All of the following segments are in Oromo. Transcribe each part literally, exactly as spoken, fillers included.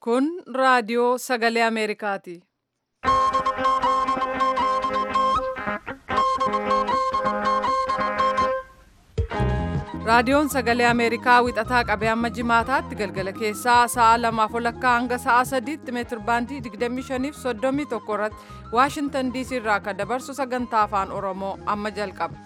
Kun raadiyoo sagalee Ameerikaati. Raadiyoon sagalee Ameerikaa wixataa qabee amma jimaataatti galgala keessaa sa'a lamaaf walakkaa hanga sa'a sadiitti meetir baandii digdamii shanii fi soddomii tokko irratti Waashintan diisii irraa kan dabarsu sagantaa afaan Oromoo amma jalqaba.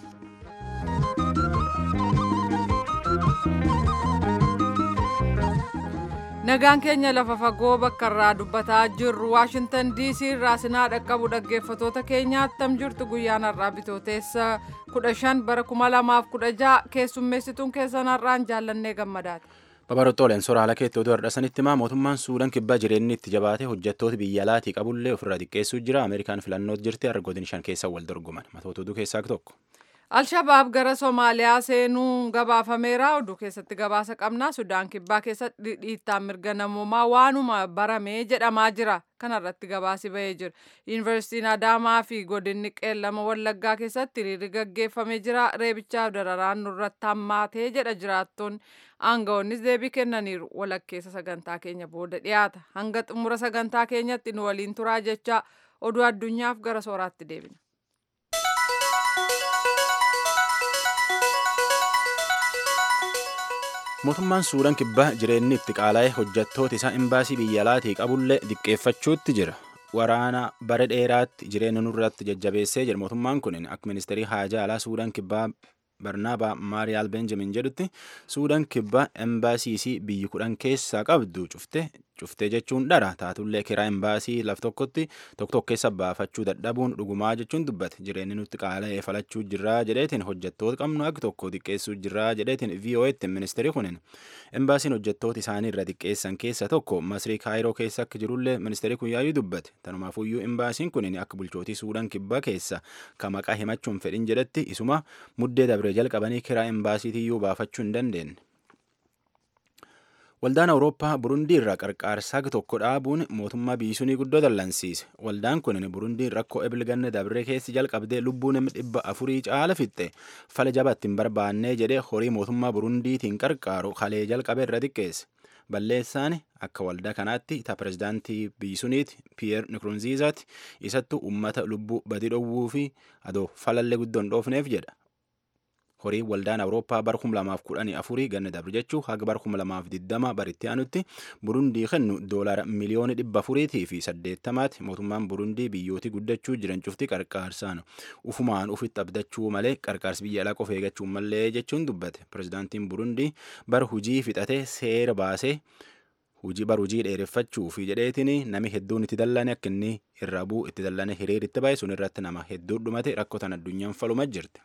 Nagaan keenya lafa fagoo bakka irraa dubbataa jirru Waashintan diisii irraa sinaa dhaqqabu dhaggeeffatoota keenya attam jirtu guyyaan har'aa bitooteessa kudha shan bara kuma lamaaf kudha ja'a keessummeessituun keessan har'aan jaallannee gammadaati. Babarootooleen soora haala keetti oduu har'asanitti himaa mootummaan Suudaan kibbaa jireenyi itti jabaate hojjettoota biyya alaatii qabullee ofirraa xiqqeessuu jira. Ameerikaan filannootti jirti argootni shan keessa wal dorgoman matoota oduu keessaa tokko. Alshabaab gara Somaaliyaa seenuun gabaafameera. Oduu keessatti gabaasa qabna. Sudaan kibbaa keessatti dhiittaan mirga namummaa waanuma baramee jedhamaa jira. Kanarratti gabaasi bahee jira. Yuunivarsiitiin Adaamaa fi godinni Qeellama Wallaggaa keessatti hiriirri gaggeeffamee jira. Reebichaaf dararaan nurratti hammaatee jedha jiraattoonni. Aangawoonnis deebii kennaniiru. Walakkeessa sagantaa keenya booda dhiyaata. Hanga xumura sagantaa keenyatti nu waliin turaa jecha oduu addunyaaf gara sooraatti deebina. Mootummaan Suudaan kibbaa jireenyi itti qaala'ee hojjettoota isaa imbaasii biyya alaatii qabullee xiqqeeffachuutti jira. Waraana bara dheeraatti jireenya nurratti jajjabeessee jira. Mootummaan kun akka ministeerii haajaa alaa Suudaan kibbaa Barnaabaa Maariyaal Benjamin jedhutti Suudaan kibbaa imbaasiisii biyyi kudhan keessaa qabdu cufte cuftee jechuun dhara taatullee kiraa imbaasii laf tokkotti tokko tokko keessa baafachuu dadhabuun dhugumaa jechuun dubbate. Jireenyi nutti qaala'ee falachuu jirraa jedheetiin hojjettoota qabnu akka tokko xiqqeessuu jirraa jedheetiin V O A'tti ministeerii kunin imbaasiin hojjettoota isaanii irra xiqqeessan keessa tokko Masrii Kaayiroo keessa akka jirullee ministeerii kun yaayuu dubbate. Tanumaafuyyuu imbaasiin kunin akka bulchootii Suudaan kibbaa keessa ka maqaa himachuun fedhin jedhetti isuma muddee dabre jalqabanii kiraa imbaasiitiyyuu baafachuu hin dandeenye. Waldaan Awurooppaa Burundii irraa qarqaarsaa tokko dhaabuun mootummaa biyyisuunii guddoo dallansiise. Waldaan kun Burundiin rakkoo ebilganne dabree keessi jalqabdee lubbuu namni dhibba afurii caala fixxe fala jabatti hin barbaannee jedhee horii mootummaa Burundiitiin qarqaaru kalee jalqabe irra xiqqeesse. Balleessaan akka waldaa kanaatti ta pirezidaantii biyyisuuniiti Piyeer Nikurunziizaati isattu uummata lubbuu badii dhowwuu fi adoo falallee guddoo hin dhoofneef jedha. Horii waldaan Awurooppaa bara kuma lamaaf kudhanii afurii ganna dabre jechuu haga bara kuma lamaaf digdama baritti aanutti Burundii kennu doolara miliyoona dhibba afuriitii fi saddeettamaati. Mootummaan Burundii biyyootii guddachuu jiran cufti qarqaarsaan ufumaan ufitti abdachuu malee qarqaarsi biyya alaa qofa eeggachuu malee jechuun dubbate. Pirezidaantiin Burundii bara hujii fixatee seera baasee hujii bara hujii dheereffachuu fi jedheetiin nami hedduun itti dallane akka inni irraa bu'u itti dallane hiriir itti bahe sun irratti nama hedduu dhumate rakkotan addunyaan faluma jirti.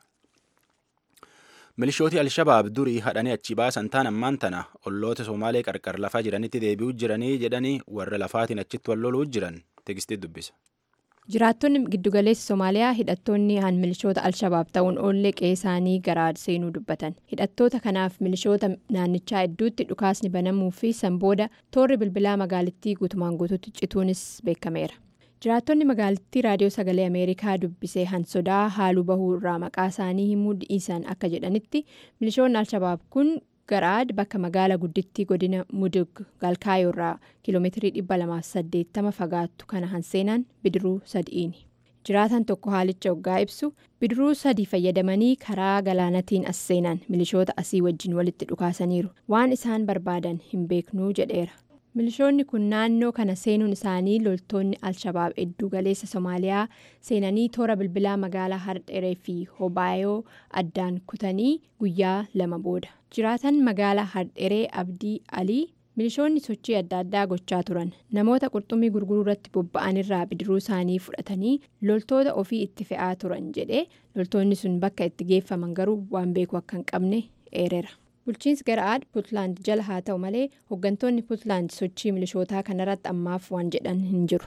Milishooti Alshabaab durii hadhanii achi baasan taan ammaan tana olloota Somaalee qarqar lafaa jiranitti deebi'uu jiranii jedhanii warra lafaatiin achitti wal loluu jiran teekstii dubbisa. Jiraattonni giddugaleessa Somaaliyaa hidhattoonni han milishoota Alshabaab ta'uun oollee qe'ee isaanii garaa seenuu dubbatan. Hidhattoota kanaaf milishoota naannichaa hedduutti dhukaasni banamuu fi san booda toorri bilbilaa magaalittii guutumaan guutuutti cituunis beekameera. Jiraattonni magaalittii raadiyoo sagalee Ameerikaa dubbisee han sodaa haaluu bahuu irraa maqaa isaanii himuu dhiisan akka jedhanitti milishoonni Alshabaab kun garaad bakka magaala guddittii godina Mudug Galkaayoo irraa kiiloomeetirii dhibba lamaaf saddeettama fagaattu kana han seenan bidiruu sadi'iini. Jiraatan tokko haalicha hoggaa ibsu bidiruu sadii fayyadamanii karaa galaanatiin as seenan milishoota asii wajjin walitti dhukaasaniiru waan isaan barbaadan hin beeknuu jedheera. Milishoonni kun naannoo kana seenuun isaanii loltoonni Alshabaab hedduu galeessa Somaaliyaa seenanii toora bilbilaa magaalaa Hardheree fi Hobaayoo addaan kutanii guyyaa lama booda. Jiraatan magaalaa Hardheree Abdii Alii milishoonni sochii adda addaa gochaa turan. Namoota qurxummii gurguruu irratti bobba'an irraa bidiruu isaanii fudhatanii loltoota ofii itti fe'aa turan jedhee loltoonni sun bakka itti geeffaman garuu waan beeku akka hin qabne eereera. Bulchiinsi Garaad Puutlaand jala haa ta'u malee hooggantoonni Puutlaand sochii milishootaa kanarratti ammaaf waan jedhan hin jiru.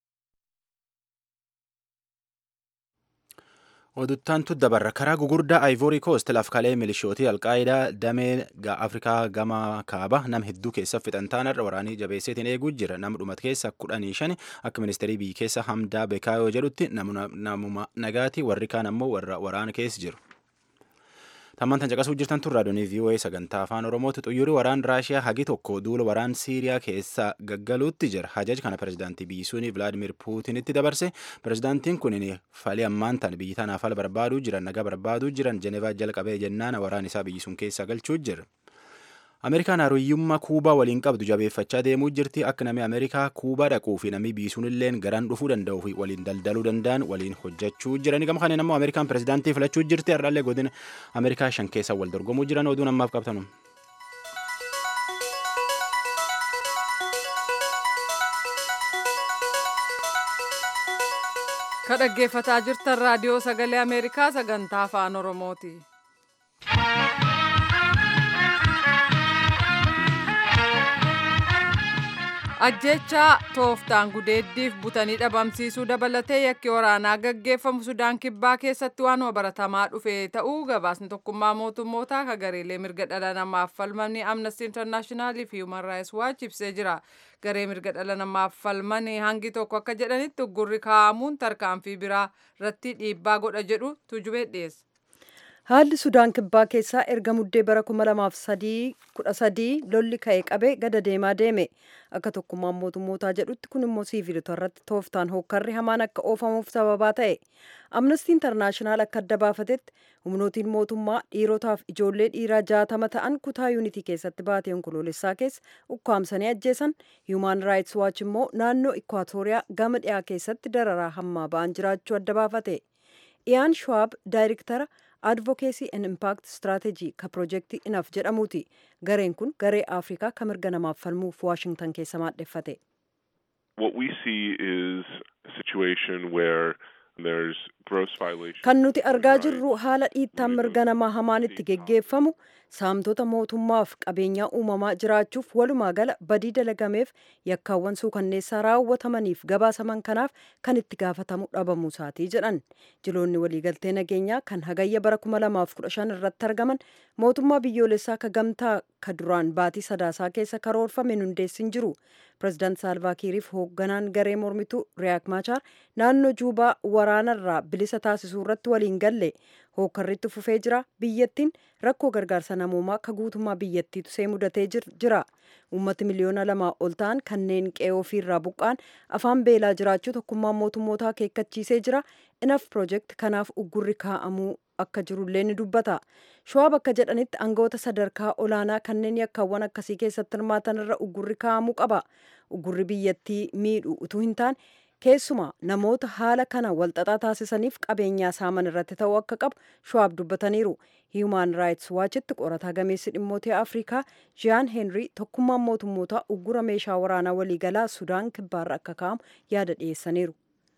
Oduttaantu dabarra karaa gugurdaa Ivory Coast lafkalee milishootii Alqaayidaa damee Afrikaa gama kaaba nama hedduu keessa fixan taanarra waraanii jabeesseetiin eeguu jira. Nama dhumat keessa kudhanii shani akka ministeerii biyyi keessa Hamdaa Bekaayoo jedhutti namuma nagaati warri kaan ammoo warra waraana keessa jiru. Tammaan tan caqasuu jirtan tun raadiyoonii V O A sagantaa afaan Oromooti. Xuyyoorri waraan Raashiyaa hagi tokko duula waraan Siiriyaa keessa gaggaluutti jira. Hajaj kana pirezidaantii biyyisuun Vilaadimir Puutinitti dabarse. Pirezidaantiin kun falii ammaan tan biyyi tanaaf fala barbaaduu jiran nagaa barbaaduu jiran Jenevaa jalqabee jennaan waraan isaa biyyisuun keessa galchuu jira. Ameerikaan hariyyummaa Kuubaa waliin qabdu jabeeffachaa deemuu jirti. Akka namni Ameerikaa Kuubaa dhaquu fi namni biisuun illeen garaan dhufuu danda'uu fi waliin daldaluu danda'an waliin hojjechuu jiran. Gama kanaan immoo Ameerikaan pirezidaantii filachuu jirti. Har'aallee godina Ameerikaa shan keessa wal dorgomuu jiran oduun ammaaf qabtanu. Ka dhaggeeffataa jirtan raadiyoo sagalee Ameerikaa sagantaa afaan Oromooti. Ajjechaa tooftaan gudeeddiif butanii dhabamsiisuu dabalatee yakki waraanaa gaggeeffamu Sudaan Kibbaa keessatti waanuma baratamaa dhufe ta'uu gabaasni tokkummaa mootummootaa ka gareelee mirga dhala namaaf falmanii Amnesty International fi Human Rights Watch ibsee jira. Garee mirga dhala namaaf falmanii hangi tokko akka jedhanitti uggurri kaa'amuun tarkaanfii biraa irratti dhiibbaa godha jedhu Tujubee dhiyeessa. Haalli Sudaan Kibbaa keessaa erga muddee bara kuma lamaaf kudha sadii lolli ka'ee qabee gada deemaa deeme. Akka tokkummaan mootummootaa jedhutti kun immoo siiviilota irratti tooftaan hookkarri hamaan akka oofamuuf sababaa ta'e. Amnesty International akka adda baafatetti humnootiin mootummaa dhiirotaaf ijoollee dhiiraa jaatama ta'an kutaa yuunitii keessatti baatee onkoloolessaa keessa ukkaamsanii ajjeesan. Human Rights Watch immoo naannoo Ikwaatooriyaa gama dhiyaa keessatti dararaa hammaa ba'an jiraachuu adda baafate. Iyaan Schwab daayirektara Advocacy and Impact Strategy ka Project Enough jedhamuuti. Gareen kun garee Afrikaa ka mirga namaaf falmuuf Washington keessa maadheffate. What we see is a situation where there's gross violation. Kan nuti argaa jirru haala dhiittaan mirga namaa hamaan itti geggeeffamu saamtota mootummaaf qabeenyaa uumamaa jiraachuuf walumaa gala badii dalagameef yakkaawwan suukanneessaa raawwatamaniif gabaasaman kanaaf kan itti gaafatamu dhabamuu isaatii jedhan. Jiloonni waliigaltee nageenyaa kan hagayya bara kuma lamaaf kudha shan irratti argaman mootummaa biyyoolessaa ka gamtaa ka duraan baatii sadaasaa keessa karoorfame hundeessin jiru. Pireezidaant Saalvaa Kiiriif hoogganaan garee mormituu Riyaak Maachaar naannoo Juubaa waraanarraa bilisa taasisuu irratti waliin galle. Hookkarritti fufee jira. Biyyattiin rakkoo gargaarsa namoomaa akka guutummaa biyyattiitu see mudatee jira. Uummati miliyoona lamaa ol ta'an kanneen qe'ee ofiirraa buqqaan afaan beelaa jiraachuu tokkummaan mootummootaa akeekkachiisee jira. Enough Project kanaaf uggurri kaa'amuu akka jirullee ni dubbata. Schwab akka jedhanitti aangawoota sadarkaa olaanaa kanneen yakkaawwan akkasii keessatti hirmaatan irra uggurri kaa'amuu qaba. Uggurri biyyattii miidhu utuu hin taane keessumaa namoota haala kana walxaxaa taasisaniif qabeenyaa saaman irratti ta'uu akka qabu Schwab dubbataniiru. Human Rights Watchitti qorataa gameessi dhimmoota Afrikaa Jean Henry tokkummaan mootummootaa uggura meeshaa waraanaa waliigalaa Sudaan Kibbaarra akka kaa'amu yaada dhiyeessaniiru.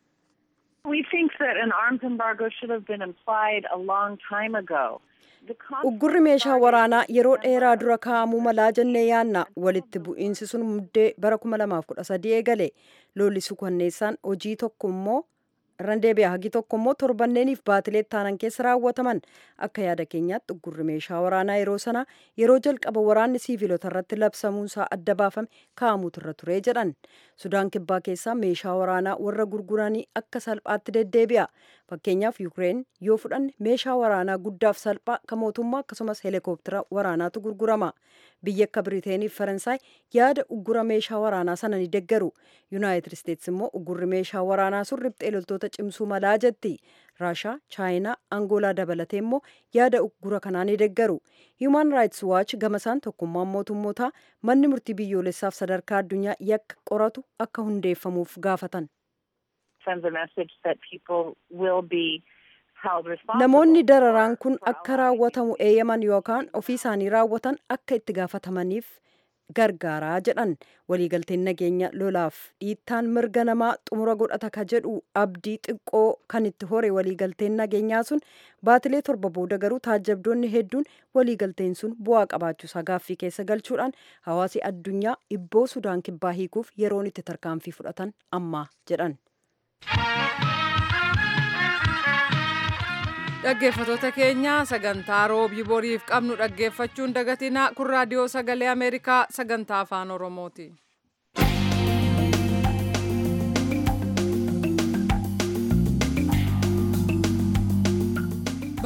We think that an arms embargo should have been applied a long time ago. Uggurri meeshaa waraanaa yeroo dheeraa dura kaa'amuu malaa jennee yaanna. Walitti bu'iinsi sun muddee bara kuma lamaaf kudha sadii eegale. Lolli suukanneessaan hojii tokko immoo irraan deebi'a hagi tokko immoo torbanneeniif baatilee taanan keessa raawwataman. Akka yaada keenyaatti uggurri meeshaa waraanaa yeroo sana yeroo jalqaba waraanni siiviilota irratti labsamuunsaa adda baafame kaa'amuutu irra ture jedhan. Sudaan Kibbaa keessaa meeshaa waraanaa warra gurguranii akka salphaatti deddeebi'a. Fakkeenyaaf Yuukireen yoo fudhanne meeshaa waraanaa guddaaf salphaa kan mootummaa akkasumas heelikooptera waraanaatu gurgurama. Biyya akka Biriiteeniif Faransaay yaada uggura meeshaa waraanaa sana ni deeggaru. Yuunaayitid Isteetsi immoo uggurri meeshaa waraanaa sun riphxee loltoota cimsuu malaa jetti. Raashaa, Chaayinaa, Angoolaa dabalatee immoo yaada uggura kanaa ni deeggaru. Human Rights Watch gamasaan tokkummaan mootummootaa manni murtii biyyoolessaaf sadarkaa addunyaa yakka qoratu akka hundeeffamuuf gaafatan. Namoonni dararaan kun akka raawwatamu eeyyaman yookaan ofii isaanii raawwatan akka itti gaafatamaniif gargaaraa jedhan. Waliigalteen nageenya lolaaf dhiittaan mirga namaa xumura godhata ka jedhu abdii xiqqoo kan itti hore waliigalteen nageenyaa sun baatilee torba booda garuu taajjabdoonni hedduun waliigalteen sun bu'aa qabaachuusaa gaaffii keessa galchuudhaan hawaasi addunyaa ibboo Sudaan Kibbaa hiikuuf yeroon itti tarkaanfii fudhatan ammaa jedhan. Dhaggeeffattoota keenya sagantaa roobii boriif qabnu dhaggeeffachuun dagatinaa kun raadiyoo sagalee Ameerikaa sagantaa afaan Oromooti.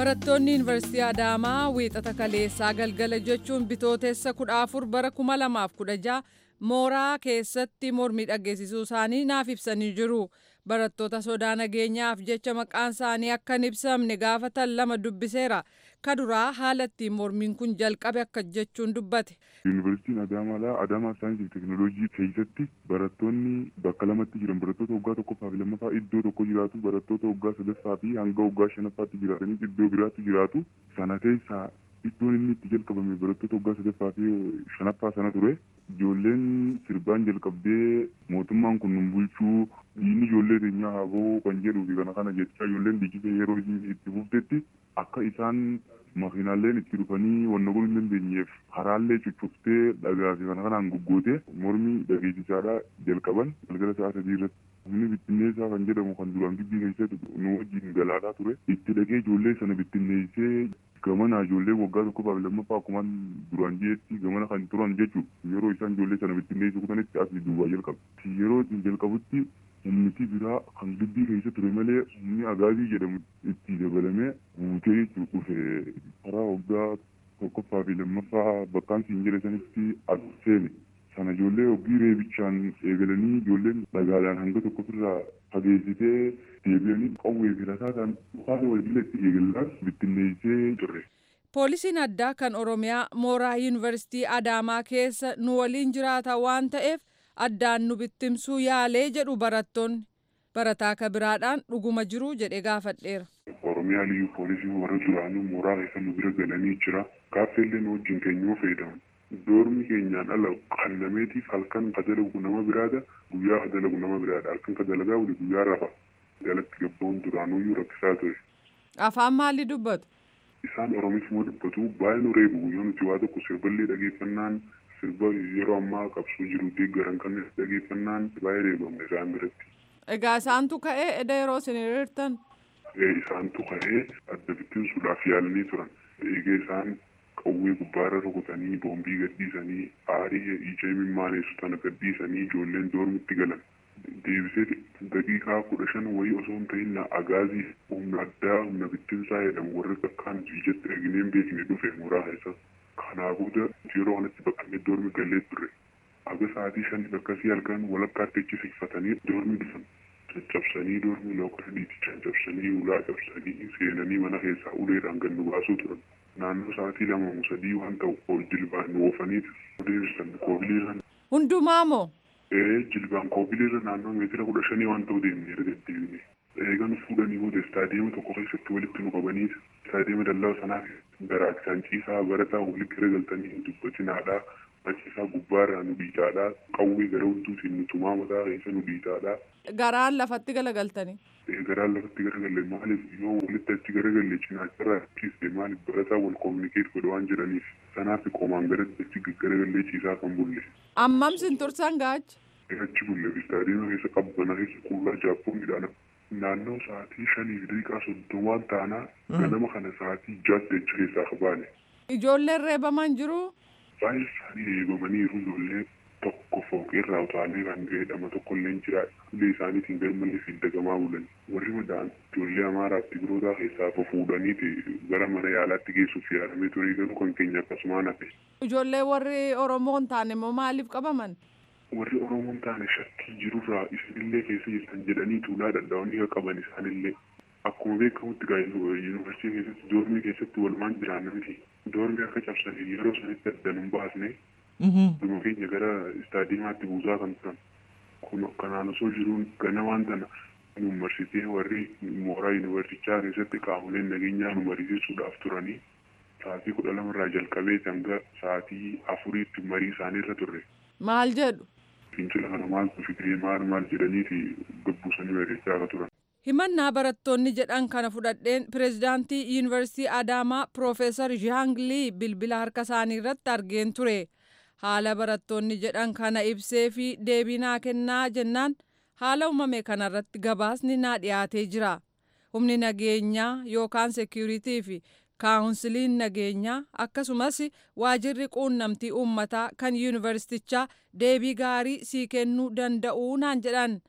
Barattoonni Yuunivarsiitii Adaamaa wiixata kaleessaa galgala jechuun bitootessa kudha afur bara kuma lamaaf kudha jaha mooraa keessatti mormii dhageessisuu isaanii naaf ibsanii jiru. Barattoota sodaa nageenyaaf jecha maqaan isaanii akka hin ibsamne gaafatan lama dubbiseera. Kaduraa haala ittiin mormiin kun jalqabe akka jechuun dubbate. Yuunivarsiitiin Adaamaa Adaamaa saayinsii fi teekinooloojii keessatti barattoonni bakka lamatti jiran barattoota waggaa tokkoffaa fi lammaffaa iddoo tokko jiraatu, barattoota waggaa sadaffaa fi hanga waggaa shanaffaatti jiraatanii iddoo biraatti jiraatu. Sana keessaa iddoon inni itti jalqabame barattoota waggaa sadaffaa fi shanaffaa sana ture. Ijoolleen sirbaan jalqabdee mootummaan kun nun bulchuu diinni ijoollee keenyaa haa ba'u kan jedhuu fi kana kana jechaa ijoolleen dhiichitee yeroo itti fuftetti akka isaan makiinaaleen itti dhufanii wanna godhuu hin dandeenyeef karaallee cuccuftee dhagaa fi kana kanaan goggootee mormii dhageessisaadhaa jalqaban galgala sa'a sadii irratti. Humni bittinneessaa kan jedhamu kan duraan gibbii keessatti nu wajjin galaadhaa ture. Itti dhaqee ijoollee sana bittinneessee gamana ijoollee waggaa tokkoffaa fi lammaffaa akkuma duraan jireetti gamana kan turan jechuudha. Yeroo isaan ijoollee sana bittinneessuu kutanitti asii duubaa jalqabu. Yeroo ittiin jalqabutti humniti biraa kan gibbii keessa ture malee humni agaazii jedhamu itti dabalamee guutee jechuudha dhufe. Karaa waggaa tokkoffaa fi lammaffaa bakkaan siin jedhe sanitti as seene. Sana ijoollee oggii reebichaan eegalanii ijoolleen dhagaadhaan hanga tokko irraa fageessitee deebi'anii qawwee fi rasaataan haala walitti eegalaan bittinneessee turre. Poolisiin addaa kan Oromiyaa mooraa Yuunivarsiitii Adaamaa keessa nu waliin jiraata waan ta'eef addaan nu bittimsuu yaalee jedhu barattoonni. Barataa kabiraadhaan dhuguma jiru jedhee gaafadheera. Oromiyaa liyyuu poolisiin warra duraanuu mooraa keessa nu bira galanii jira. Gaaffellee nu wajjin keenyuu fayyadaman. Doormi keenyaan ala qallameetiif halkan ka dalagu nama biraadha, guyyaa ka dalagu nama biraadha. Halkan ka dalagaa wali guyyaa rafa. Jalatti gabbaa'uun duraanuyyuu rakkisaa ture. Afaan maalii dubbatu? Isaan Oromiifuma dubbatu baay'ee nu reebu. Guyyaa nuti waa tokko sirballee dhageeffannaan sirba yeroo ammaa qabsoo jiru deeggaran kan dhageeffannaan baay'ee reebamne isaan biratti. Egaa isaantu ka'ee edda yeroo isin hiriirtan? Isaantu ka'ee adda bittinsuudhaaf yaalanii turan. Egaa isaan qawwee gubbaarra rukutanii boombii gadhiisanii aarii ija mimmaaneessu tana gadhiisanii ijoolleen doormitti galan. Deebisee daqiiqaa kudha shan wayii osoo hin ta'in agaazii humna addaa humna bittinsaa jedhamu warri akkaan ijatti argineen beekne dhufe mooraa keessa. Kanaa booda yeroo kanatti baqannee doormi gallee turre. Aga sa'aatii shanii akkasii halkan walakkaatti achi siqfatanii doormi dhufan. Caccabsanii doormi lookara dhiitichaan cabsanii ulaa cabsanii seenanii mana keessaa uleedhaan gad nu baasuu turan. Naannoo sa'aatii lama sadii waan ta'u ol jilbaan nu oofaniiti. Deebisan koobiliirra. Hundumaa moo? Ee jilbaan koobiliirra naannoo meetira kudha shanii waan ta'u deemnee erga deebine. Eegan fuudhanii booda istaadiyeema tokko keessatti walitti nu qabaniiti. Istaadiyeema dallaa sanaa garaachisaan ciisaa barataa walitti garagaltanii dubbatinaadhaa. Machiisaa gubbaarraa nu dhiitaadhaa. Qawwee gara hunduutiin nu tumaa mataa keessa nu dhiitaadhaa. Garaan lafatti garagaltanii? Garaan lafatti garagalle maaliif yoo walitti achi garagalle cinaacharraa ciisee maaliif barataa wal kominikeet godha waan jedhaniif sanaaf qomaan garatti achi garagallee ciisaa kan bulle. Ammam sin tursan gaachi? Achi bulle istaadiyeema keessa qabbana keessa qullaa jaappoonidhaan naannoo sa'aatii shanii fi daqiiqaa soddomaan taanaa ganama kana sa'aatii jaatti achi keessaa qabaane. Ijoolleen reebaman jiru? Baay'ee isaanii reebamaniiru ijoollee tokko fooqirraa utaalee kan jedhama tokko illee jira. Illee isaaniitiin garmalee fi dagamaa bulan. Warri madaan ijoollee Amaaraa fi birootaa keessaa fuudhaniiti gara mana yaalaatti geessuuf yaalamee ture garuu kan keenya akkasumaan hafe. Ijoollee warri Oromoo hin taane immoo maaliif qabaman? Warri Oromoo hin taane shakkii jirurraa isinillee keessa jirtan jedhanii tuulaa dadhaa'anii qaban isaanillee. Akkuma beekamutti yuunivarsiitii keessatti doormii keessatti walumaan jiraanna miti. Doormii akka cabsanii yeroo sanitti adda nu baasne. Dhuma keenya gara istaadiyeemaatti buusaa kan turan. Kun kanaan osoo jiruun gana waan tana nu marsitee warri mooraa yuunivarsiitichaa keessatti qaamoleen nageenyaa nu mariisisuudhaaf turanii sa'aatii kudha lamarraa jalqabee hanga sa'aatii afuriitti marii isaaniirra turre. Maal jedhu? Fincila kana maaltu fidee maal maal jedhaniiti gabbuusanii barreessaa akka turan. Himannaa barattoonni jedhan kana fudhadheen pireezidaantii Yuunivarsiitii Adaamaa Piroofeesar Zhaanglii bilbila harka isaanii irratti argeen ture. Haala barattoonni jedhan kana ibsee fi deebii naa kennaa jennaan haala uumame kanarratti gabaasni naa dhiyaatee jira. Humni nageenyaa yookaan seekiyuriitii fi kaawunsiliin nageenyaa akkasumas waajirri quunnamtii uummataa kan yuunivarsiitichaa deebii gaarii sii kennuu danda'uu naan jedhan.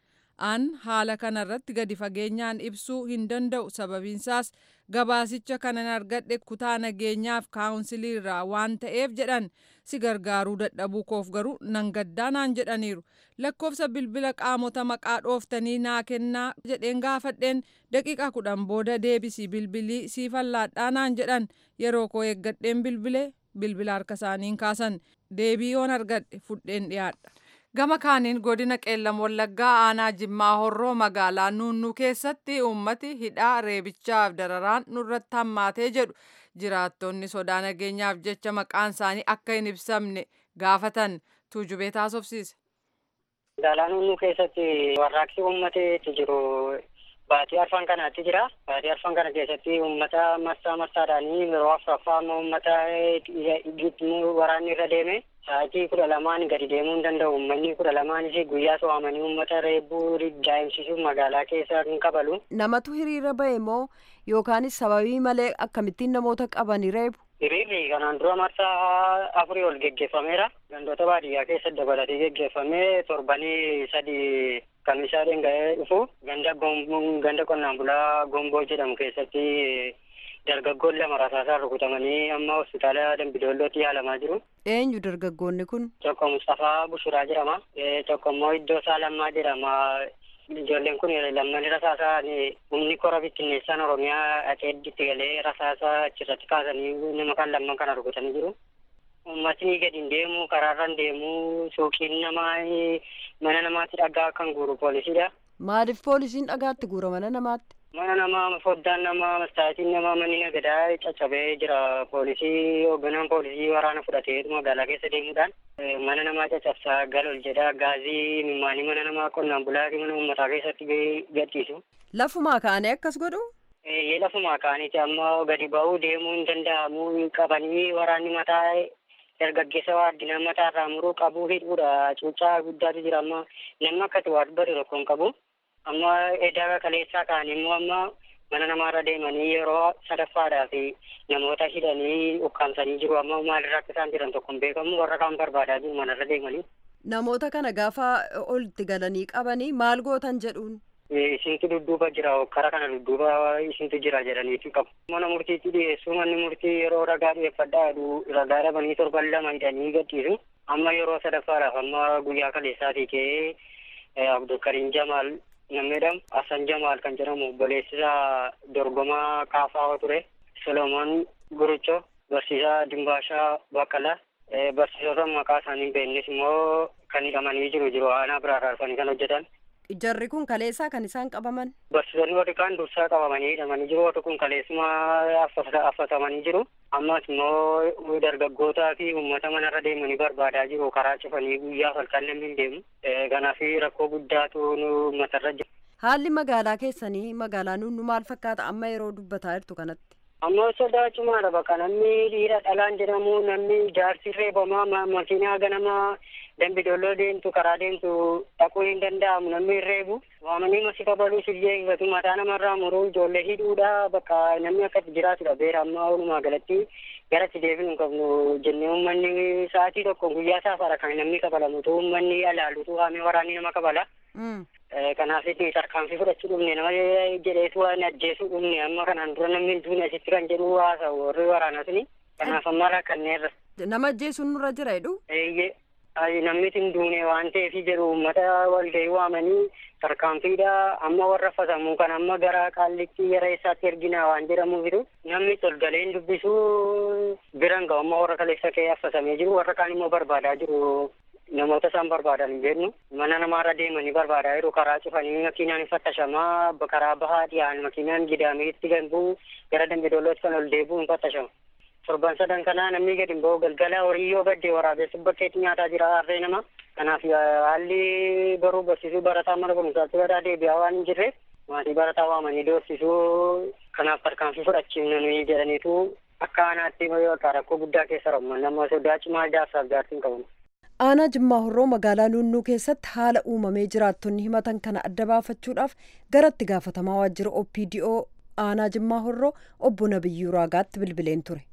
An haala kanarratti gadi fageenyaan ibsuu hin danda'u sababiinsaas gabaasicha kanan argadhe kutaa nageenyaaf kaawunsilii irraa waan ta'eef jedhan si gargaaruu dadhabuu koof garuu nan gaddaa naan jedhaniiru. Lakkoofsa bilbila qaamota maqaa dhooftanii naa kennaa jedheen gaafadheen daqiiqaa kudhan booda deebisii bilbilii siifan laadhaa naan jedhan yeroo koo eeggadheen bilbilee bilbila harka isaaniin kaasan deebii yoon argadhe fudheen dhiyaadha. Gama kaaniin godina qeellam wallaggaa aanaa Jimmaa Horroo magaalaa Nuunnuu keessatti uummati hidhaa reebichaaf dararaan nurratti hammaatee jedhu jiraattonni sodaa nageenyaaf jecha maqaan isaanii akka hin ibsamne gaafatan Tuujubee taasofsiise. Magaalaa Nuunnuu keessatti warraaqsi uummateetu jiru. Baatii arfan kanaatti jira. Baatii arfan kana keessatti uummata marsaa marsaadhaanii yeroo afuraffaa amma uummata waraanni irra deeme sa'aatii kudha lamaan gadi deemuu hin danda'u. Uummanni kudha lamaanis guyyaa so'amanii uummata reebuu daa'imsiisuuf magaalaa keessa hin qabalu. Namatu hiriira ba'e moo yookaanis sababii malee akkamittiin namoota qabanii reebu? Hiriirri kanaan dura marsaa afurii ol geggeeffameera. Gandoota baadiyyaa keessa dabalatee geggeeffamee torbanii sadii kamisaadhaan ga'ee dhufu ganda ganda qonnaan bulaa Gomboo jedhamu keessatti dargaggoon lama rasaasaan rukutamanii amma hospitaala Dambidollootti yaalamaa jiru. Eenyu dargaggoonni kun? Tokko Mustafaa Bushuraa jedhama. Tokko immoo Iddoo Saalammaa jedhama. Ijoolleen kun lamman rasaasaan humni kora bittinneessaan Oromiyaa aqeedditti galee rasaasa achirratti kaasanii nama kan lamman kana rukutanii jiru. Uummatni gadi hin deemu, karaarra hin deemu, suuqiin namaa mana namaatti dhagaa kan guuru poolisiidha. Maaliif poolisiin dhagaatti guura mana namaatti? Mana namaa, foddaan namaa, mastaatiin namaa, manni nagadaa caccabee jira. Poolisii, hoogganaan poolisii waraana fudhatee magaalaa keessa deemuudhaan mana namaa caccabsaa galol jedha. Gaazii mimmaanii mana namaa qonnaan bulaa mana uummataa keessatti gadhiisu. Lafumaa kaanee akkas godhu? Ee lafumaa kaaniiti amma gadi ba'uu deemuu hin danda'amu qabanii waraanni mataa dargaggeessa waaddina mataarraa muruu qabuu hidhuudha. Cuuccaa guddaatu jira amma namni akkati waa dubbatu tokko hin qabu. Amma edaa kaleessaa kaan immoo amma mana namaarra deemanii yeroo sadaffaadhaaf namoota hidhanii ukkaamsanii jiru. Amma maalirraa akka isaan jiran tokko hin beekamu warra kaan barbaadaa jiru manarra deemanii. Namoota kana gaafa olitti galanii qabanii maal gootan jedhuun? Isintu dudduuba jira kara kana dudduuba isintu jira jedhaniitu qabu. Mana murtiitti dhiyeessuu manni murtii yeroo ragaa dhiyeeffadhaa ragaa dhabanii torban lama hidhanii gadhiisu. Amma yeroo sadaffaadhaaf amma guyyaa kaleessaatii ka'ee Abdulkariim Jamaal namni jedhamu Hassan Jamaal kan jedhamu obboleessisaa dorgomaa kaafaa ture. Solomoon Guruchoo barsiisaa Dimbaashaa Baqqalaa barsiisota maqaa isaanii hin beeknes immoo kan hidhamanii jiru jiru aanaa biraarraa dhufanii kan hojjetan. Jarri kun kaleessaa kan isaan qabaman? Barsiisonni warri kaan dursaa qabamanii hidhamanii jiru. Warri kun kaleessuma affatamanii jiru. Ammas immoo dargaggootaa fi uummata manarra deemanii barbaadaa jiru. Karaa cufanii guyyaa halkan namni hin deemu. Kanaaf rakkoo guddaatu uummatarra jira. Haalli magaalaa keessanii magaalaa Nuunnuu maal fakkaata amma yeroo dubbataa jirtu kanatti? Amma sodaa cimaadha bakka namni dhiira dhalaan jedhamu namni jaarsi reebamaa makiinaa ganamaa Dambidolloo deemtu karaa deemtu dhaquu hin danda'amu namni reebu waamanii masifa baluu siyyee eeggatu mataa namarraa muruu ijoollee hidhuudha bakka namni akka jiraatudha beera amma walumaa galatti garatti deebiin hin qabnu jennee uummanni sa'aatii tokko guyyaa saafara kan namni kabalamutu uummanni alaalutu haamee waraanni nama kabala. Kanaaf itti tarkaanfii fudhachuu dhumne nama jedheetu waan ajjeesuu dhumne amma kanaan dura namni duune asitti kan jedhu haasa'u warri waraanasni kanaaf amma rakkanneerra. Nama ajjeesuun nurra jira jedhu? Eeyyee. Namni hin duune waan ta'eef jedhu uummata walgahii waamanii tarkaanfiidha amma warra fasamuu kan amma gara qaallitti gara eessaatti ergina waan jedhamuufitu namni tolgalee hin dubbisu biran ga'u amma warra kaleessa ka'ee affasamee jiru warra kaan immoo barbaadaa jiru namoota isaan barbaadan hin beeknu mana namaarra deemanii barbaadaa jiru karaa cufanii makiinaan fattashamaa karaa bahaa dhiyaan makiinaan gidaameetti ganbuu gara Dambidollootti kan ol deebi'u hin fattashama. Torban sadan kanaa namni gadi hin ba'u galgala horii yoo gaddee waraabessu bakkeetti nyaataa jira harree nama. Kanaaf haalli baruu barsiisuu barataa mana barumsaatti badaa deebi'aa waan hin jirreef maatii barataa waamanii doorsisuu kanaaf tarkaanfii fudhachiifnanii jedhaniitu akka aanaatti rakkoo guddaa keessa rabu nama sodaa cimaa jaarsaaf jaartiin qabu. Aanaa Jimmaa Horroo magaalaa Nuunnuu keessatti haala uumamee jiraattonni himatan kana adda baafachuudhaaf garatti gaafatamaa waajjira O P D O aanaa Jimmaa Horroo obbo Nabiyyuu Raagaatti bilbileen ture.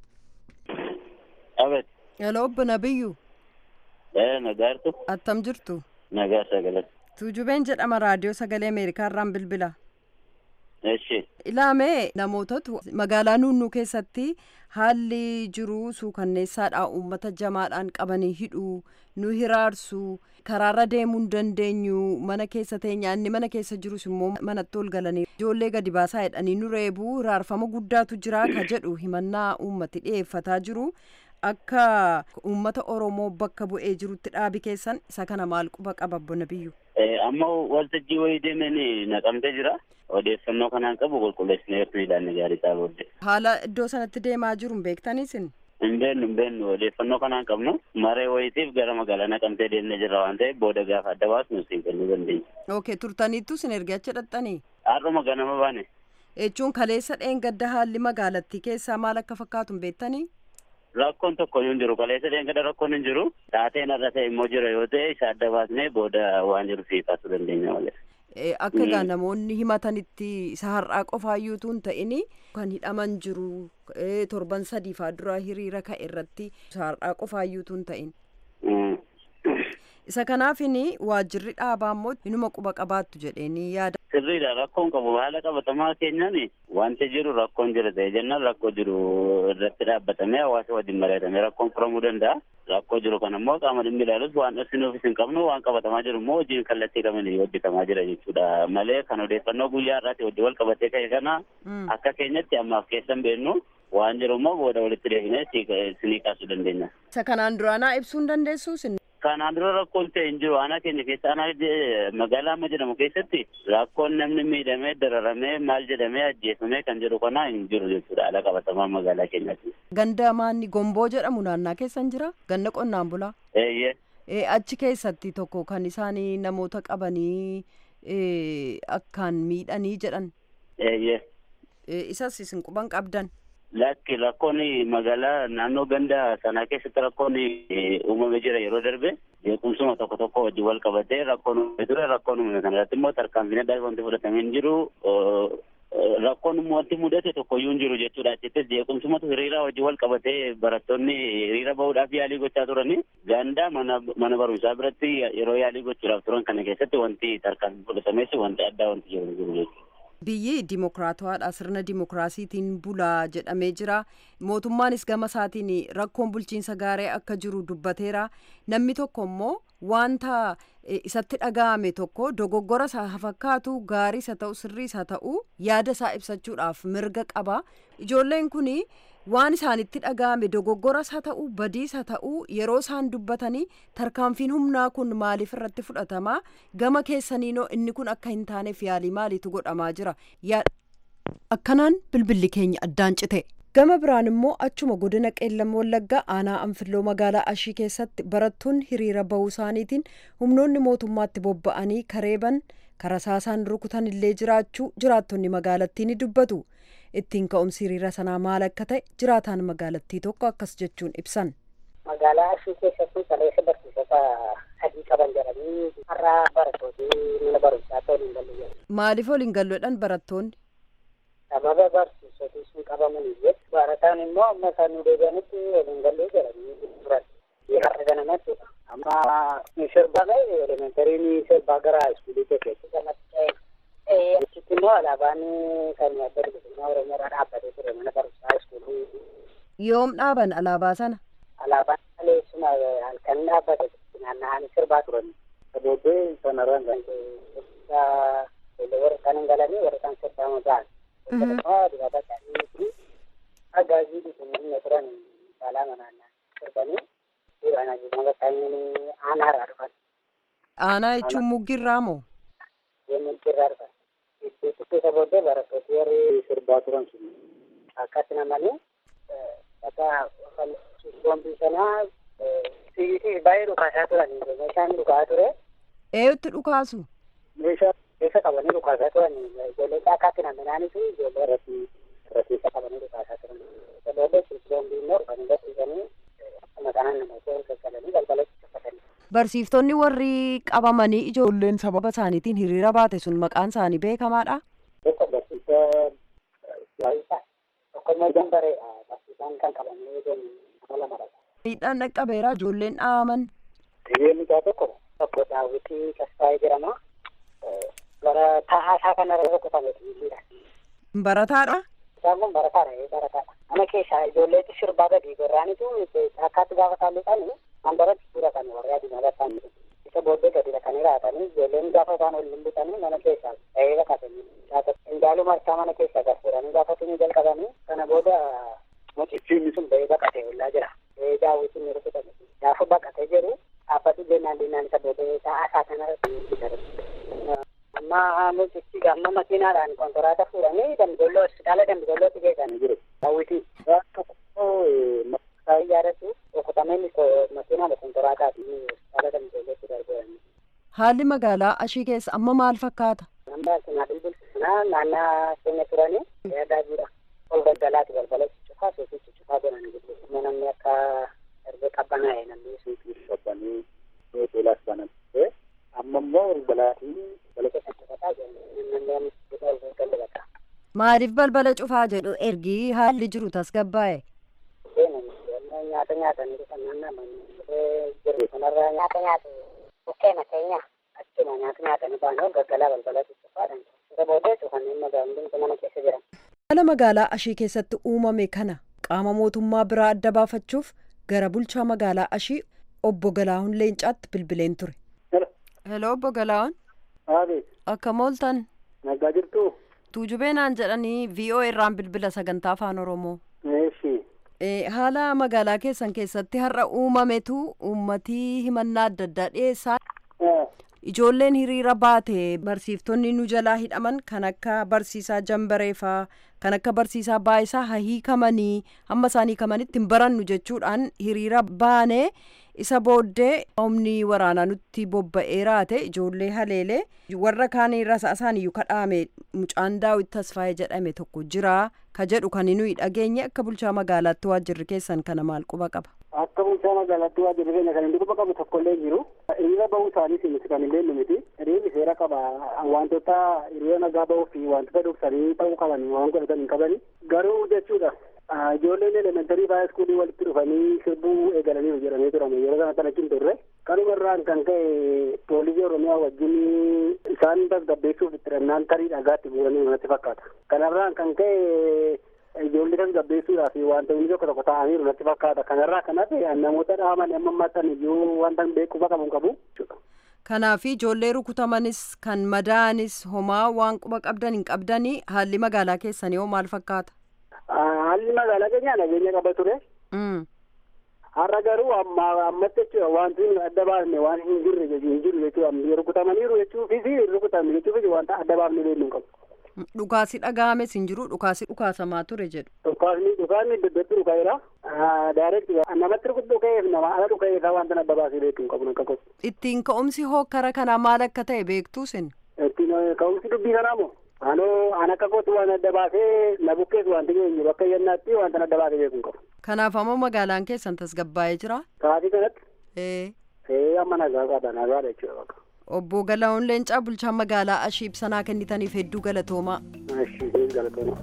Abet. Hello obbo Nabiyyuu. Eh nagaartu. Attam jirtu? Nagaa sagalee. Tuujubeen jedhama raadiyoo sagalee Ameerikaa irraan bilbila. Eshi. Ilaamee namootatu magaalaa nunnuu keessatti haalli jiru suukanneessaadha uummata jamaadhaan qabanii hidhuu nu hiraarsu karaarra deemuu hin dandeenyu mana keessa teenya inni mana keessa jirus immoo manatti ol galanii ijoollee gadi baasaa jedhanii nu reebuu hiraarfama guddaatu jira ka jedhu himannaa uummati dhiyeeffataa jiru akka uummata Oromoo bakka bu'ee jirutti dhaabi keessan isa kana maal quba qaba bona biyyu. Amma waltajjii wayii deemanii naqamtee jira. Odeeffannoo kanaan qabu qulqulleessinee yeroo ilaalne gaarii ta'a booddee. Haala iddoo sanatti deemaa jiru hin beektaniisin? Hin beeknu hin beeknu odeeffannoo kanaan qabnu maree wayiitiif gara magaalaa naqamtee deemnee jirra waan ta'eef booda gaafa adda baasnu siin kennuu dandeenya. Okay turtaniittu sin erga achi dhaqxanii? Har'uma ganama baane. Jechuun kaleessa dheengadda haalli magaalattii keessaa maal akka fakkaatu hin beektanii? Rakkoon tokko hin jiru kaleessa dheengadda rakkoon hin jiru taateen irra ta'e immoo jira yoo ta'e isa adda baasnee booda waan jiru siifatu dandeenya malee. Akka egaa namoonni himatanitti isa har'aa qofaayyuutu hin ta'in kan hidhaman jiru torban sadii fa'aa dura hiriira ka'e irratti isa har'aa qofaayyuutu hin ta'in. Isa kanaafin waajjirri dhaabaa immoo inuma quba qabaattu jedheenii yaada. Sirriidha rakkoon qabu haala qabatamaa keenyaan wanti jiru rakkoon jira ta'e jennaan rakkoo jiru irratti dhaabbatamee hawaasa wajjin mari'atamee rakkoon furamuu danda'a. Rakkoo jiru kan immoo qaama dhimmi ilaalus waan dhoksinuufis hin qabnu waan qabatamaa jiru immoo hojiin kallattii qabanii hojjetamaa jira jechuudha malee kan odeeffannoo guyyaa irraatti hojii wal qabatee ka'e kana akka keenyatti ammaaf keessan beennu waan jiru immoo booda walitti deebinee sinii kaasuu dandeenya. Isa kanaan duraanaa ibsuu hin dandeessuu sin? Kanaan dura rakkoon ta'e hin jiru aanaa keenya keessa aanaa magaalaa amma jedhamu keessatti rakkoon namni miidhamee dararamee maal jedhamee ajjeefamee kan jedhu kana hin jiru jechuudha haala qabatamaa magaalaa keenyaatti. Ganda maanni gomboo jedhamu naannaa keessan jira ganda qonnaan bulaa. Eeyyee. Achi keessatti tokko kan isaanii namoota qabanii akkaan miidhanii jedhan. Eeyyee. Isas isin quban qabdan. Lakki rakkoon magaalaa naannoo ganda sanaa keessatti rakkoon uumamee jira yeroo darbe beekumsuma tokko tokko wajjin wal qabatee rakkoon uumamee ture rakkoon uumame kanarratti immoo tarkaanfiin addaa wanti fudhatamee hin jiru rakkoon wanti mudate tokkoyyuu hin jiru jechuudha. Achittis beekumsumatu hiriira wajjin wal qabatee barattoonni hiriira bahuudhaaf yaalii gochaa turani ganda mana mana barumsaa biratti yeroo yaalii gochuudhaaf turan kana keessatti wanti tarkaanfii fudhatamees wanti addaa wanti jiru jechuudha. Biyyi dimokiraatawaadha sirna dimokiraasiitiin bulaa jedhamee jira mootummaanis gama isaatiin rakkoon bulchiinsa gaarii akka jiru dubbateera namni tokko immoo wanta isatti dhaga'ame tokko dogoggora isaa fakkaatu gaarii isa ta'u sirrii isa ta'u yaada isaa ibsachuudhaaf mirga qaba ijoolleen kun waan isaanitti dhaga'ame dogoggora isaa ta'u badii isaa ta'u yeroo isaan dubbatanii tarkaanfiin humnaa kun maaliif irratti fudhatama gama keessaniinoo inni kun akka hin taaneef yaalii maaliitu godhamaa jira akkanaan bilbilli keenya addaan cite. Gama biraan immoo achuma godina qeellam wallaggaa aanaa anfilloo magaalaa ashii keessatti barattoonni hiriira bahuu isaaniitiin humnoonni mootummaatti bobba'anii kareeban karasaasaan rukutan illee jiraachuu jiraattonni magaalattii ni dubbatu. Ittiin ka'umsi hiriira sanaa maal akka ta'e jiraataan magaalattii tokko akkas jechuun ibsan. Magaalaa ashii keessatti kaleessa barsiisota sadii qaban jedhanii har'a barattoonni mana barumsaa ta'uu hin galle. Maaliif waliin galloodhaan barattoonni? Sababa barsiisoti sun qabamanii barataan immoo amma isaan nu deebi'anitti waliin gallee jedhanii turan. Har'a ganamatti amma sirbame elementarii sirbaa gara iskuulii keessatti kanatti ta'e. Achitti immoo alaabaan kan adda bilisummaa Oromoodhaa dhaabbatee ture mana barumsaa iskuulii. Yoom dhaaban alaabaa sana? Alaabaan kaleessuma halkan dhaabbate naanna'anii sirbaa turan. Booddee sanarraan kan warra hin galanii warra kan sirbaa maqaan. Dibata isaanii agaazii dhiisanii turan caalaa manaannaa sirbanii dhiiraan ajjummaa bakkaanii aanaa irraa dhufan. Aanaa jechuun muggirraa moo? Muggirraa dhufan. Keessa booddee barattooti warri sirbaa turan sun akkatti namanii bakka boombii sanaa sigiitiif baay'ee dhukaasaa turan meeshaan dhukaa ture. Eeyutti dhukaasu? Meeshaa keessa qabanii dhukaasaa turan ijoollee caakkaatti naminaanis ijoollee irratti irratti qabanii dhukaasaa turan. Booddee boombii immoo dhufanii barsiisanii maqaan namoota ol gaggalanii balbalatti uffatanii. Barsiiftonni warri qabamanii ijoolleen sababa isaaniitiin hiriira baate sun maqaan isaanii beekamaadha? Tokko barsiisa waayisa tokko immoo jambareedha barsiisaan kan qabamanii nama lamadha. Miidhaan dhaqqabeera ijoolleen dhaaman. Hiriirri isaa tokko tokko daawwitii Tasfaayee jedhama. bara taa'aasaa kanarra rukutame xiyyiidha. Barataadha? Isaan kun barataadha barataadha. Mana keessaa ijoolleetti sirbaa gadi gorraanitu akkaatti gaafa taalluudhaan handaratti suura kan warri adii mallataan isa booddee gadi dhaqanii raatanii ijoolleen gaafa isaan ol lumbutanii mana keessaa ta'ee baqatanii indaaluu marsaa mana keessaa garfuudhanii gaafa sinii jalqabanii kana booda mucichiinni sun ba'ee baqatee ollaa jira. Daawwitiin ni rukutame. Gaafa baqatee jiru dhaabbatu jennaan dinnaan isa booddee taa'aasaa kanarratti amma mucichi amma makiinaadhaan konkolaataa fuudhanii dambidolloo hospitaala dambidollootti geessanii jiru. Daawwitii tokko maqaa ijaarratu rukutameen makiinaadha konkolaataati hospitaala dambidollootti gargaaranii. Haalli magaalaa ashii keessa amma maal fakkaata? Amma sinaa bilbilsinaa naannaa keenya turanii yaadaa jira. Ol galgalaati balbala cuccufaa suuqii cuccufaa godhanii jiru. Amma namni akka erga qabbanaa'e namni suuqii shobbanii hoteelas banatee amma immoo balbalaatii balbala cuccufaa namni balbala. Maaliif balbala cufaa jedhu ergi haalli jiru tasgabbaa'e? Nyaata nyaatanii kan naanna'amanii jiru kanarraa nyaata nyaatu bukkee mateenya achuma nyaata nyaatanii baanoo galgalaa balbala cuccufaadhaan isa booddee cufanneen magaalonni mana keessa jiran. Haala magaalaa ashii keessatti uumame kana qaama mootummaa biraa adda baafachuuf gara bulchaa magaalaa ashii obbo Galaahun Leencaatti bilbileen ture. Hello obbo Galaahun. Aabe. Akkam ooltan? Nagaa jirtu? Tuujubee naan jedhanii V O A irraan bilbila sagantaa afaan Oromoo. Eeshi. Haala magaalaa keessan keessatti har'a uumametu uummatii himannaa adda addaa dhiyeessaa. Ijoolleen hiriira baate barsiiftonni nu jalaa hidhaman kan akka barsiisaa Jambareefaa kan akka barsiisaa Baayisaa hiikamanii hamma isaan hiikamanitti hin barannu jechuudhaan hiriira baane isa booddee humni waraanaa nutti bobba'ee raate ijoollee haleelee warra kaan rasaa isaaniiyyuu kadhaame mucaan Daawit Tasfaayee jedhame tokko jira ka jedhu kan nuyi dhageenye akka bulchaa magaalaatti waajjirri keessan kana maal quba qaba? Akka bulchaa magaalaatti waajjirri keenya kan inni quba qabu tokkollee jiru. Hiriira bahuu isaaniis miti kan hin leennu miti. Hiriirri seera qaba. Wantoota hiriira nagaa bahuu fi wantoota dursanii ta'uu qaban waan godhatan hin qabani. Garuu jechuudha ijoolleen elementarii fi haayiskuulii walitti dhufanii sirbuu eegalanii jedhamee turame yeroo sana kana hin turre. Kanumarraan kan ka'e poolisii Oromiyaa wajjin isaan tasgabbeessuuf itti dhannaan tarii dhagaatti bu'anii natti fakkaata. Kanarraan kan ka'e ijoollee tasgabbeessuudhaaf wanta inni tokko tokko ta'aniiru natti fakkaata. Kanarraa kan hafe namoota dhaaman amma ammaattan iyyuu wanta beekuufa qabu qabu. Kanaaf ijoollee rukutamanis kan madaa'anis homaa waan quba qabdan hin qabdanii haalli magaalaa keessanii hoo maal fakkaata? Haalli magaalaa keenyaa nageenya qaba ture. Har'a garuu amma ammatti jechuudha wanti adda baafne waan hin jirre hin jiru jechuudha rukutamaniiru jechuufis rukutamni jechuufis wanta adda baafne beeknu hin qabu. Dhukaasi dhaga'ames hin jiru dhukaasi dhukaasamaa ture jedhu. Dhukaasni dhukaasni iddootti dhuka'eera. Daayireekti namatti rukutu ka'eef nama ala dhuka'eef wanta adda baasee beeknu hin qabu akka qotu. Ittiin ka'umsi hokkara kanaa maal akka ta'e beektuu sin? Ittiin ka'umsi dubbii kanaa moo? Anoo an akka kootu waan adda baasee na bukkees wanti keenya bakka yennaatti wanta adda baasee beeknu hin qabu. Kanaaf ammoo magaalaan keessan tasgabbaa'ee jira? Sa'aatii kanatti? Ee. Ee amma nagaa qaban nagaadha jechuudha bakka. Obbo Galaahun Leencaa bulchaa magaalaa ashii ibsanaa kennitaniif hedduu galatoomaa. Ashii galatoomaa.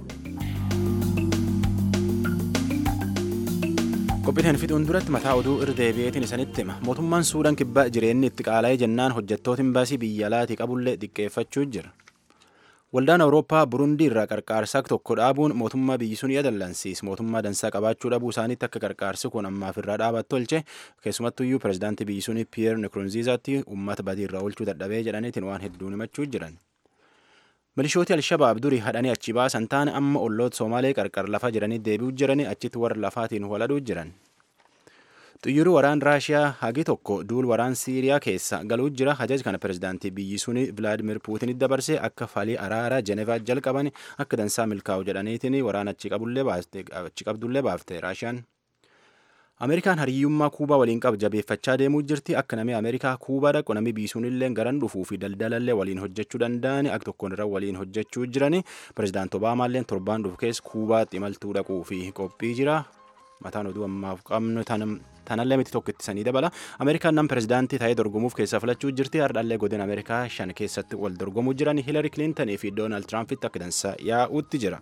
Qophiiteen fixuun duratti mataa oduu irra deebi'eetiin isanitti hima. Mootummaan Suudaan kibbaa jireenyi itti qaala'ee jennaan hojjettoota imbaasii biyya alaatii qabullee xiqqeeffachuu jira. Waldaan Awurooppaa Burundii irraa qarqaarsa tokko dhaabuun mootummaa biyyi sun yadallansiis mootummaa dansaa qabaachuu dhabuu isaaniitti akka qarqaarsi kun ammaaf irraa dhaabattu tolche keessumattuyyuu pirezidaantii biyyi sun Piyeer Nikurunziizaatti uummata badii irraa oolchuu dadhabee jedhaniitiin waan hedduun himachuu jiran. Milishooti Alshabaab durii hadhanii achi baasan taane amma olloota Somaalee qarqar lafa jiranii deebi'uu jiranii achitti warra lafaatiin waladuu jiran. Xiyyaarri waraan Raashiyaa hagi tokko duul waraan Siiriyaa keessa galuu jira. Hajaj kana pirezidaantii biyyi suni Vilaadimir Puutinitti dabarsee akka falii araaraa Jenevaa jalqaban akka dansaa milkaa'u jedhaniitiin waraan achi qabdullee baafte Raashiyaan. Ameerikaan hariyyummaa Kuubaa waliin qabu jabeeffachaa deemuu jirti. Akka namni Ameerikaa Kuubaa dhaqu namni biyyi sunillee garan dhufuu fi daldalallee waliin hojjechuu danda'ani akka tokkoon irra waliin hojjechuu jirani. Pirezidaanti Obaamaallee torbaan dhufu keessa Kuubaatti imaltuu dhaquu fi qophii jira. Mataan oduu ammaaf qabnu tanallee miti tokko ittisanii dabala. Ameerikaan nam pirezidaantii ta'ee dorgomuuf keessa filachuu jirti. Hardhallee godina Ameerikaa shan keessatti wal dorgomuu jiran Hiilari Kiliintanii fi Doonaald Tiraampiti akka dansaa yaa'uutti jira.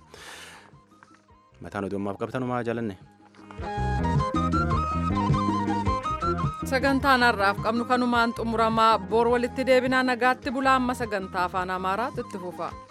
Mataan oduu ammaaf qabtanumaa jaalanne. sagantaan har'aaf qabnu kanumaan xumuramaa bor walitti deebinaa nagaatti bulaa amma sagantaa afaan amaaraatti itti fufa.